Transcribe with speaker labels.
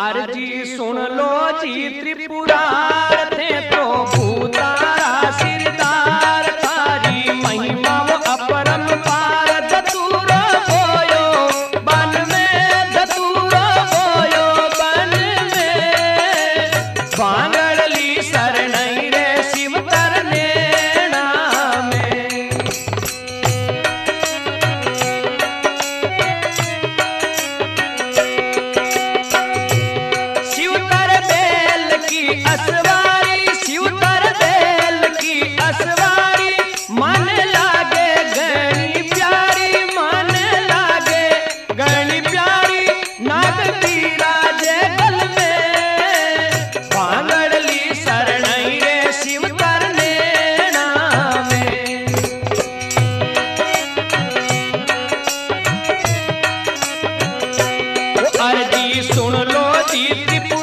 Speaker 1: अर्जी सुन लो जी त्रिपुरार थे तो भूतारा सिरदार थारी महिमा वो अपरम पार धतूरा बोयो बन में धतूरा बोयो बन में भांगड़ली शरणई रे शिव तरनेणा में। असवारी शिवतर बेल की असवारी मन लागे गणी प्यारी मन लागे गणी प्यारी नाग बिराजे गल में भांगड़ली शरणई रे शिव तरनेणा में। अर्जी सुन लो जी त्रिपुरा